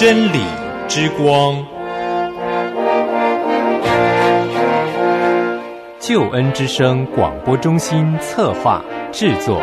真理之光， 救恩之声广播中心策划制作。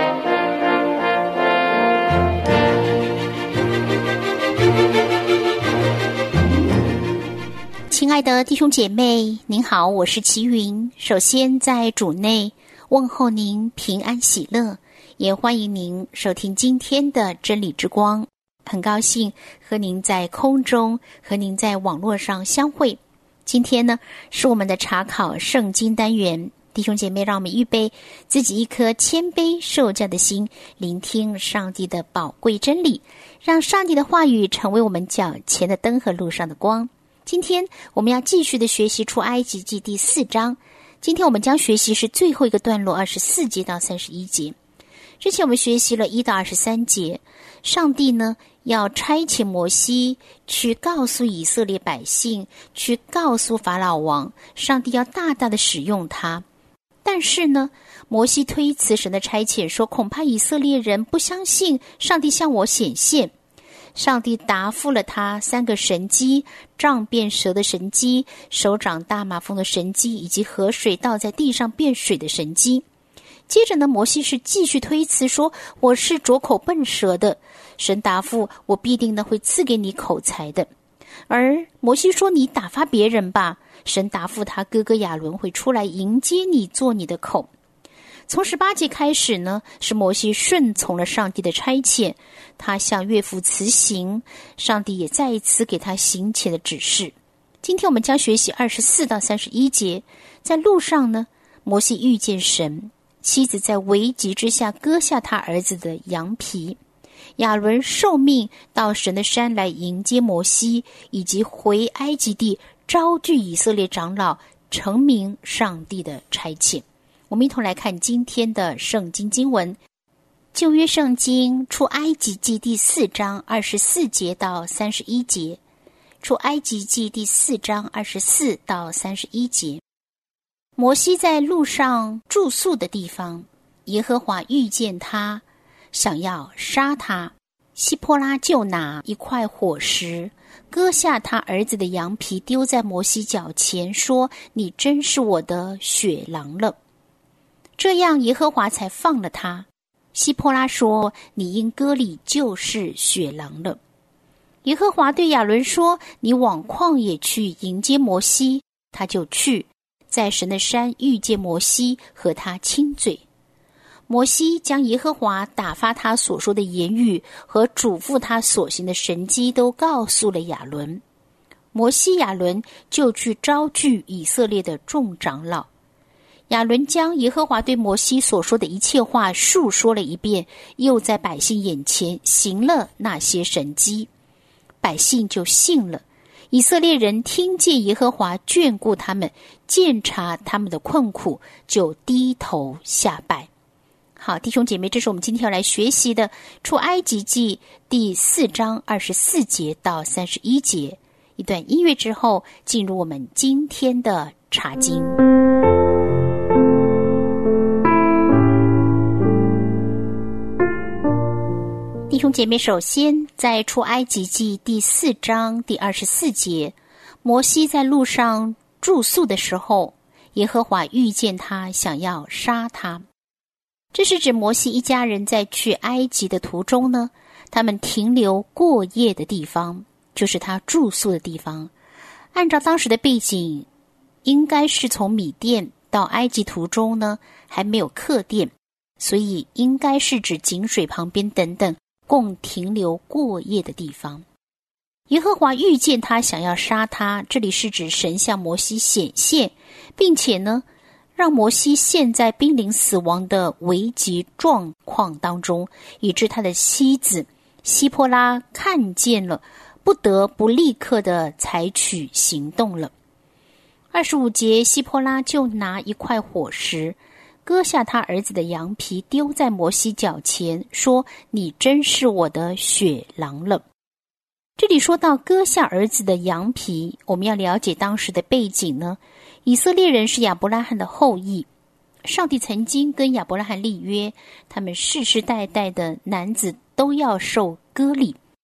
亲爱的弟兄姐妹，您好，我是齐云。首先在主内问候您平安喜乐，也欢迎您收听今天的真理之光。很高兴和您在空中和您在网络上相会。今天呢，是我们的查考圣经单元。弟兄姐妹，让我们预备自己一颗谦卑受教的心，聆听上帝的宝贵真理，让上帝的话语成为我们脚前的灯和路上的光。今天我们要继续的学习出埃及记第4章。今天我们将学习是最后一个段落24节到31节。之前我们学习了1到23节，上帝呢要差遣摩西去告诉以色列百姓，去告诉法老王，上帝要大大的使用他。但是呢，摩西推辞神的差遣，说恐怕以色列人不相信上帝向我显现。上帝答复了他3个神迹：杖变蛇的神迹，手掌大马蜂的神迹，以及河水倒在地上变水的神迹。接着呢，摩西是继续推辞说，我是拙口笨舌的。神答复，我必定呢会赐给你口才的。而摩西说，你打发别人吧。神答复他哥哥亚伦会出来迎接你，做你的口。从18节开始呢，是摩西顺从了上帝的差遣，他向岳父辞行，上帝也再一次给他行前的指示。今天我们将学习24到31节。在路上呢，摩西遇见神，妻子在危急之下割下他儿子的羊皮。亚伦受命到神的山来迎接摩西，以及回埃及地招聚以色列长老，承明上帝的差遣。我们一同来看今天的圣经经文，旧约圣经出埃及记第4章24节到31节。出埃及记第4章24到31节。摩西在路上住宿的地方，耶和华遇见他，想要杀他。西波拉就拿一块火石，割下他儿子的羊皮，丢在摩西脚前，说：你真是我的血狼了。这样耶和华才放了他。西波拉说：你因割礼就是血狼了。耶和华对亚伦说：你往旷野去迎接摩西。他就去，在神的山遇见摩西，和他亲嘴。摩西将耶和华打发他所说的言语和嘱咐他所行的神迹都告诉了亚伦。摩西亚伦就去招聚以色列的众长老。亚伦将耶和华对摩西所说的一切话述说了一遍，又在百姓眼前行了那些神迹，百姓就信了。以色列人听见耶和华眷顾他们，鉴察他们的困苦，就低头下拜。好，弟兄姐妹，这是我们今天要来学习的出埃及记第4章24节到31节。一段音乐之后，进入我们今天的查经。弟兄姐妹，首先在出埃及记第4章第24节，摩西在路上住宿的时候，耶和华遇见他，想要杀他。这是指摩西一家人在去埃及的途中呢，他们停留过夜的地方，就是他住宿的地方。按照当时的背景，应该是从米甸到埃及途中呢，还没有客店，所以应该是指井水旁边等等共停留过夜的地方。耶和华遇见他，想要杀他，这里是指神向摩西显现，并且呢让摩西陷在濒临死亡的危急状况当中，以致他的妻子西波拉看见了，不得不立刻的采取行动了。25节，西波拉就拿一块火石，割下他儿子的羊皮，丢在摩西脚前，说：你真是我的血狼了。这里说到割下儿子的羊皮，我们要了解当时的背景呢。以色列人是亚伯拉罕的后裔，上帝曾经跟亚伯拉罕立约，他们世世代代的男子都要受割礼。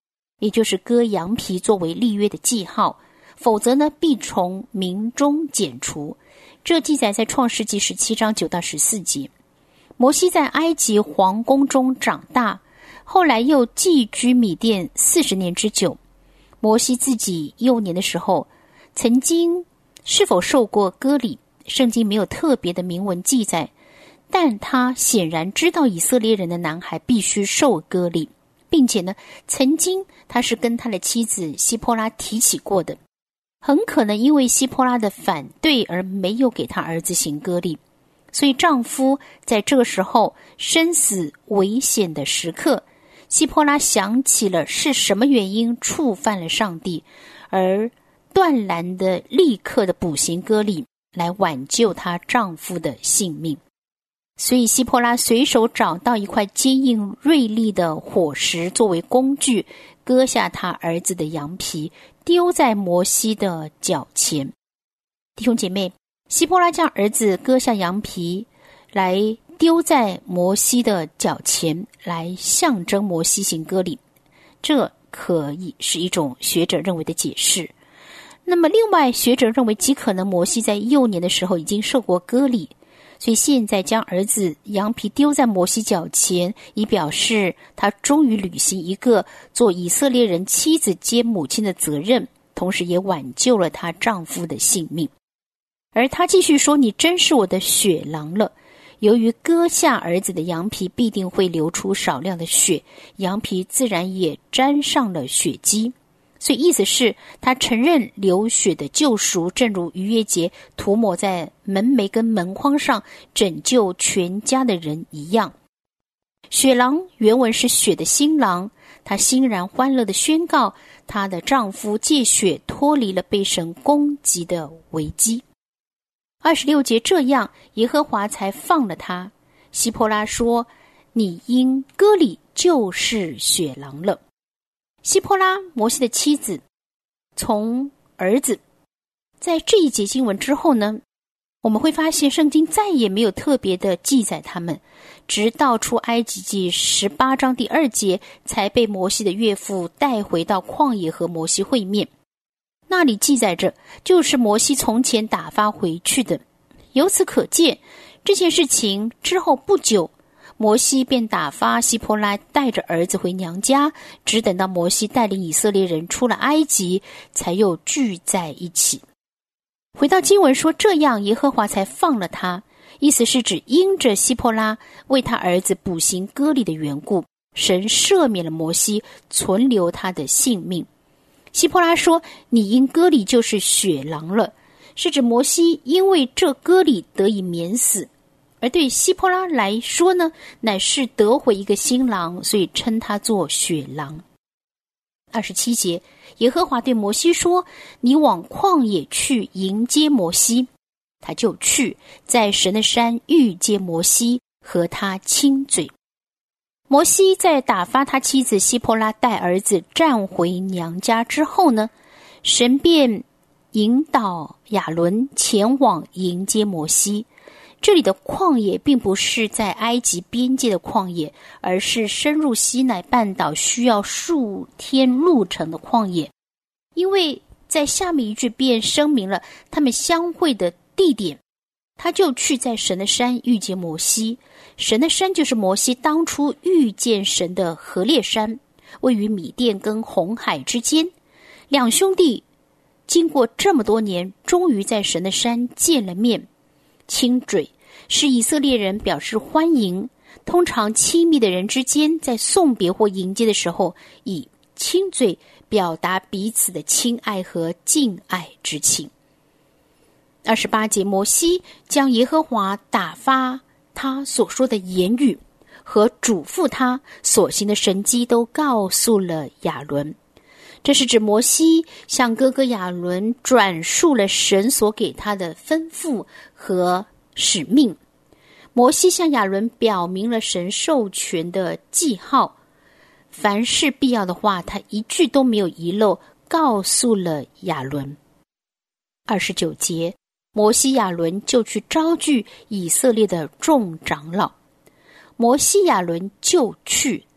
也就是割羊皮作为立约的记号，否则呢，必从民中剪除。这记载在创世纪17章9到14节。摩西在埃及皇宫中长大，后来又寄居米甸40年之久。摩西自己幼年的时候，曾经是否受过割礼，圣经没有特别的明文记载，但他显然知道以色列人的男孩必须受割礼，并且呢，曾经他是跟他的妻子希波拉提起过的，很可能因为希波拉的反对而没有给他儿子行割礼，所以丈夫在这个时候生死危险的时刻，希波拉想起了是什么原因触犯了上帝，而断然的立刻的补行割礼，来挽救她丈夫的性命。所以希波拉随手找到一块坚硬锐利的火石作为工具，割下他儿子的羊皮，丢在摩西的脚前。弟兄姐妹，希波拉将儿子割下羊皮来丢在摩西的脚前，来象征摩西行割礼，这可以是一种学者认为的解释。那么另外学者认为，极可能摩西在幼年的时候已经受过割礼，所以现在将儿子羊皮丢在摩西脚前，以表示他终于履行一个做以色列人妻子兼母亲的责任，同时也挽救了她丈夫的性命。而他继续说，你真是我的血狼了。由于割下儿子的羊皮必定会流出少量的血，羊皮自然也沾上了血迹，所以意思是他承认流血的救赎，正如逾越节涂抹在门楣跟门框上拯救全家的人一样。血狼原文是血的新郎，她欣然欢乐地宣告她的丈夫借血脱离了被神攻击的危机。26节，这样耶和华才放了他。希波拉说，你因割礼就是血狼了。希波拉，摩西的妻子，从儿子。在这一节经文之后呢，我们会发现圣经再也没有特别的记载他们，直到出埃及记18章第2节才被摩西的岳父带回到旷野和摩西会面。那里记载着就是摩西从前打发回去的。由此可见，这件事情之后不久，摩西便打发希波拉带着儿子回娘家，只等到摩西带领以色列人出了埃及，才又聚在一起。回到经文说，这样耶和华才放了他，意思是指因着希波拉为他儿子补行割礼的缘故，神赦免了摩西，存留他的性命。希波拉说，你因割礼就是血狼了，是指摩西因为这割礼得以免死，而对希波拉来说呢，乃是得回一个新郎，所以称他做血狼。27节，耶和华对摩西说，你往旷野去迎接摩西。他就去，在神的山遇见摩西，和他亲嘴。摩西在打发他妻子希波拉带儿子站回娘家之后呢，神便引导亚伦前往迎接摩西。这里的旷野并不是在埃及边界的旷野，而是深入西乃半岛需要数天路程的旷野。因为在下面一句便声明了他们相会的地点，他就去在神的山遇见摩西。神的山就是摩西当初遇见神的何烈山，位于米甸跟红海之间。两兄弟经过这么多年，终于在神的山见了面。亲嘴是以色列人表示欢迎，通常亲密的人之间在送别或迎接的时候，以亲嘴表达彼此的亲爱和敬爱之情。28节，摩西将耶和华打发他所说的言语和嘱咐他所行的神迹都告诉了亚伦。这是指摩西向哥哥亚伦转述了神所给他的吩咐和使命。摩西向亚伦表明了神授权的记号，凡是必要的话，他一句都没有遗漏，告诉了亚伦。29节，摩西亚伦就去招聚以色列的众长老。摩西亚伦就去，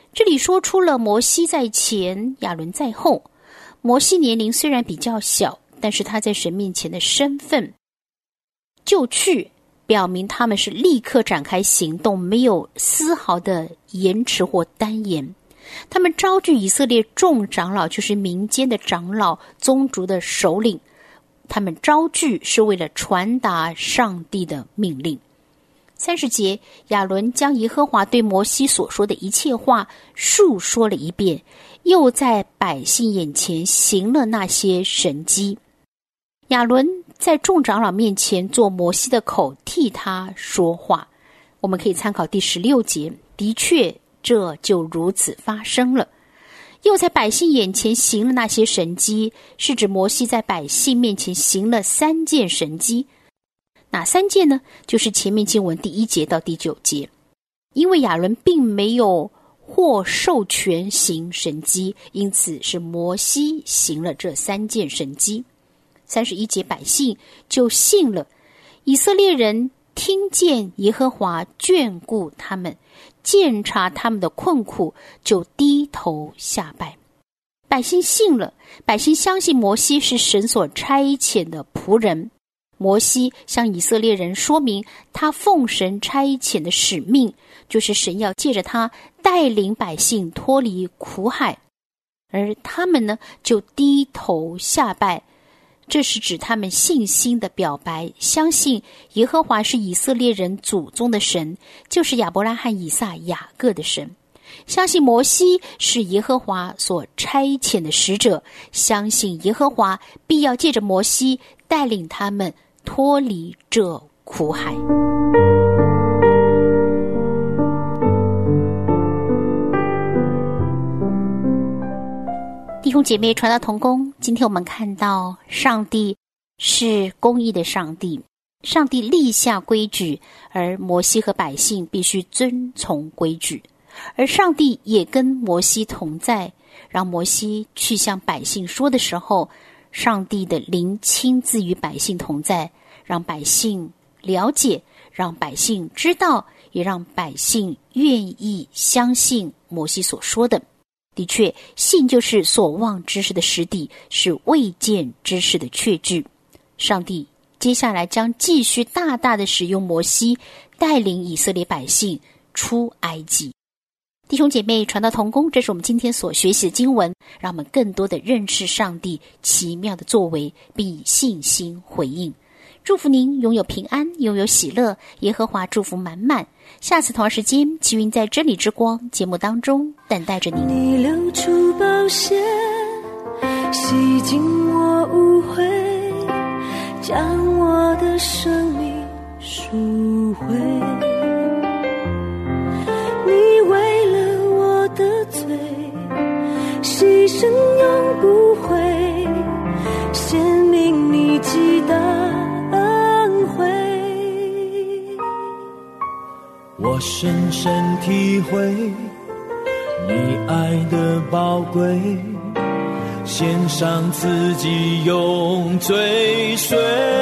这里说出了摩西在前，亚伦在后。摩西年龄虽然比较小，但是他在神面前的身份就去表明他们是立刻展开行动，没有丝毫的延迟或耽延。他们招聚以色列众长老，就是民间的长老、宗族的首领，他们招聚是为了传达上帝的命令。30节，亚伦将耶和华对摩西所说的一切话述说了一遍，又在百姓眼前行了那些神迹。亚伦在众长老面前做摩西的口，替他说话。我们可以参考第16节，的确这就如此发生了。又在百姓眼前行了那些神迹，是指摩西在百姓面前行了3件神迹。哪3件呢？就是前面经文第1节到第9节。因为亚伦并没有获授权行神迹，因此是摩西行了这3件神迹。31节，百姓就信了。以色列人听见耶和华眷顾他们，鉴察他们的困苦，就低头下拜。百姓信了，百姓相信摩西是神所差遣的仆人。摩西向以色列人说明他奉神差遣的使命，就是神要借着他带领百姓脱离苦海，而他们呢就低头下拜。这是指他们信心的表白，相信耶和华是以色列人祖宗的神，就是亚伯拉罕、以撒、雅各的神。相信摩西是耶和华所差遣的使者，相信耶和华必要借着摩西带领他们脱离这苦海。弟兄姐妹，传道同工，今天我们看到上帝是公义的上帝，上帝立下规矩，而摩西和百姓必须遵从规矩，而上帝也跟摩西同在，让摩西去向百姓说的时候，上帝的灵亲自与百姓同在，让百姓了解，让百姓知道，也让百姓愿意相信摩西所说的。的确，信就是所望之事的实底，是未见之事的确据。上帝接下来将继续大大的使用摩西，带领以色列百姓出埃及。弟兄姐妹，传道同工，这是我们今天所学习的经文，让我们更多的认识上帝奇妙的作为，并以信心回应。祝福您拥有平安，拥有喜乐，耶和华祝福满满。下次同样时间，齐云在真理之光节目当中等待着您。 你流出宝血，洗净我污秽，将我的生命赎回。你为了我的罪，牺牲永不悔，显明你极大恩惠。 我深深体会你爱的宝贵，献上自己永追随，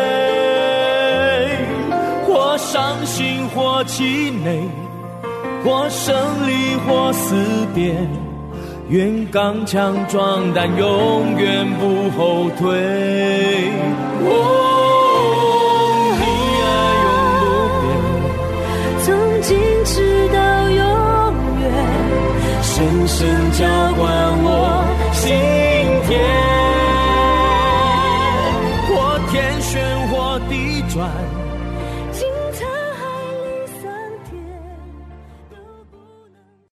或伤心或气馁，或胜利或思辨，愿刚强壮胆，永远不后退。你爱永不变， 从今直到永远， 深深浇灌我心田，或天旋或地转，